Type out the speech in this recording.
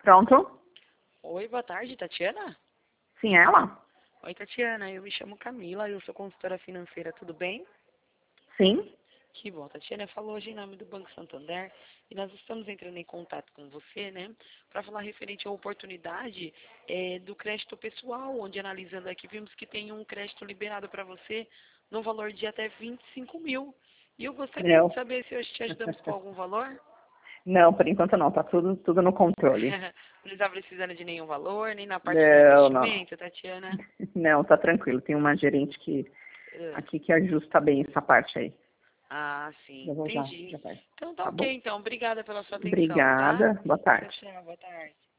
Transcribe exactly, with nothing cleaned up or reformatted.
Pronto? Oi, boa tarde, Tatiana? Sim, ela? Oi, Tatiana, eu me chamo Camila, eu sou consultora financeira, tudo bem? Sim? Que bom, Tatiana falou hoje em nome do Banco Santander e nós estamos entrando em contato com você, né, para falar referente à oportunidade é, do crédito pessoal, onde analisando aqui vimos que tem um crédito liberado para você no valor de até vinte e cinco mil. E eu gostaria de Não. saber se hoje te ajudamos com algum valor? Não, por enquanto não. Tá tudo, tudo no controle. Não está precisando de nenhum valor, nem na parte do Não, não, não. investimento, Tatiana? Não, tá tranquilo. Tem uma gerente que, Ah. aqui que ajusta bem essa parte aí. Ah, sim, Eu vou já, entendi. já vai. Então tá Tá bom? ok, então. Obrigada pela sua atenção, tá? Obrigada. Boa Tchau, tarde. tchau. Boa tarde.